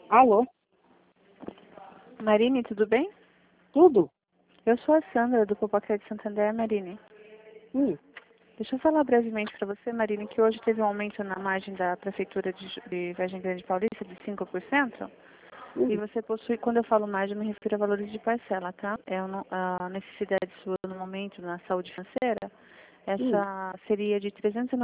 Alô? Marine, tudo bem? Tudo? Eu sou a Sandra, do Popocrédito Santander, Marine. Deixa eu falar brevemente para você, Marine, que hoje teve um aumento na margem da Prefeitura de Vargem Grande Paulista de 5%. E você possui, quando eu falo margem, eu me refiro a valores de parcela, tá? A necessidade sua no momento na saúde financeira, essa seria de R$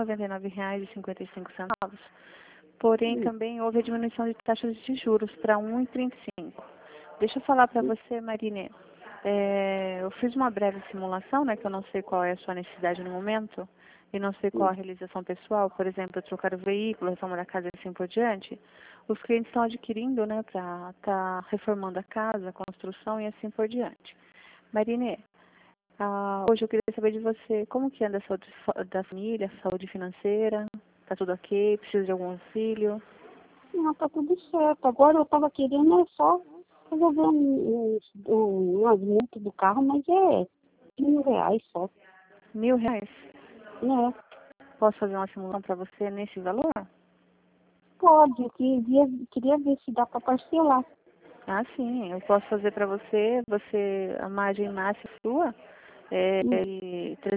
399,55. Porém, também houve a diminuição de taxas de juros para 1,35. Deixa eu falar para você, Marine. Eu fiz uma breve simulação, né, que eu não sei qual é a sua necessidade no momento e não sei qual a realização pessoal, por exemplo, trocar o veículo, reforma da casa e assim por diante. Os clientes estão adquirindo, né, para estar reformando a casa, a construção e assim por diante. Marine, hoje eu queria saber de você, como que anda a saúde da família, a saúde financeira? Tá tudo ok? Precisa de algum auxílio? Não, tá tudo certo. Agora eu tava querendo só resolver um aumento do carro, mas é R$ 1.000 só. R$ 1.000? Né? Posso fazer uma simulação para você nesse valor? Pode, eu queria ver se dá para parcelar. Ah, sim, eu posso fazer para você, a margem máxima sua é de R$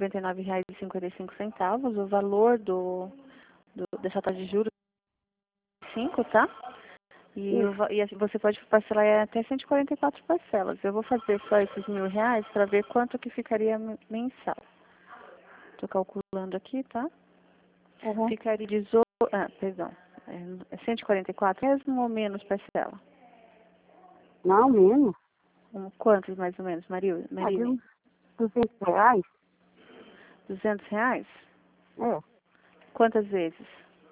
399,55, o valor dessa taxa de juros é 5, tá? E assim, você pode parcelar até 144 parcelas. Eu vou fazer só esses R$ 1.000 para ver quanto que ficaria mensal. Estou calculando aqui, tá? Uhum. Ficaria 18, perdão, é 144 mesmo ou menos parcela? Não, menos. Quantos mais ou menos, De Marine? uns R$ 200. R$ 200? É. Quantas vezes?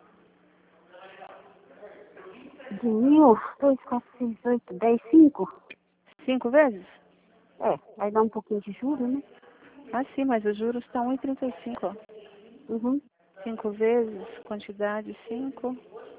De 1.000, 2, 4, 6, 8, 10, 5. 5 vezes? É, vai dar um pouquinho de juros, né? Ah, sim, mas os juros estão 1,35. Uhum. 5 vezes, quantidade 5.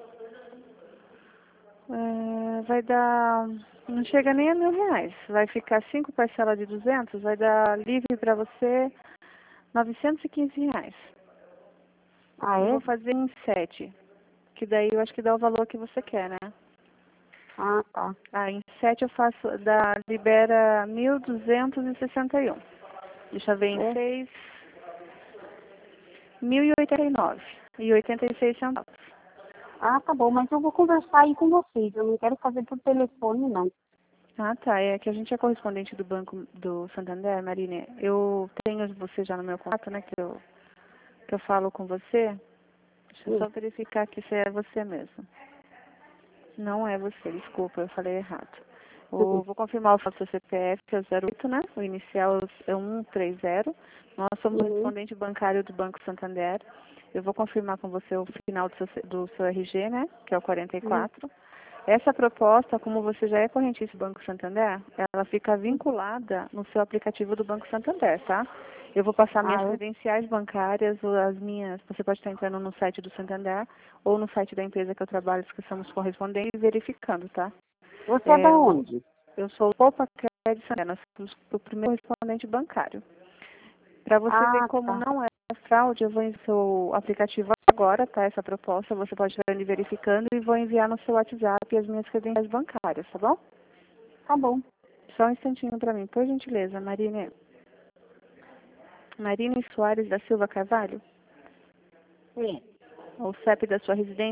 Vai dar, não chega nem a R$ 1.000. Vai ficar 5 parcelas de 200, vai dar livre para você R$ 915. Ah, Eu é? vou fazer em 7, que daí eu acho que dá o valor que você quer, né? Ah, tá. Em 7 eu faço, libera 1.261. Deixa eu ver em É. 6, 1.089,86 centavos. Ah, tá bom, mas eu vou conversar aí com vocês. Eu não quero fazer por telefone, não. Ah, tá. É que a gente é correspondente do Banco do Santander, Marine. Eu tenho você já no meu contato, né? Que eu falo com você. Deixa eu só verificar que se é você mesmo. Não é você, desculpa, eu falei errado. Vou confirmar o seu CPF, que é o 08, né? O inicial é 130. Nós somos o correspondente bancário do Banco Santander. Eu vou confirmar com você o final do seu RG, né? Que é o 44. Essa proposta, como você já é correntista do Banco Santander, ela fica vinculada no seu aplicativo do Banco Santander, tá? Eu vou passar minhas Ah, é? credenciais bancárias, ou as minhas. Você pode estar entrando no site do Santander ou no site da empresa que eu trabalho, que somos correspondentes, e verificando, tá? Você é da É, onde? eu sou o Popocrédito Santander, nós somos o primeiro correspondente bancário. Para você ver Ah, como tá. não é fraude, eu vou em seu aplicativo agora, tá? Essa proposta, você pode estar ali verificando e vou enviar no seu WhatsApp as minhas credenciais bancárias, tá bom? Tá bom. Só um instantinho para mim, por gentileza, Marine. Marine Soares da Silva Carvalho? É. O CEP da sua residência?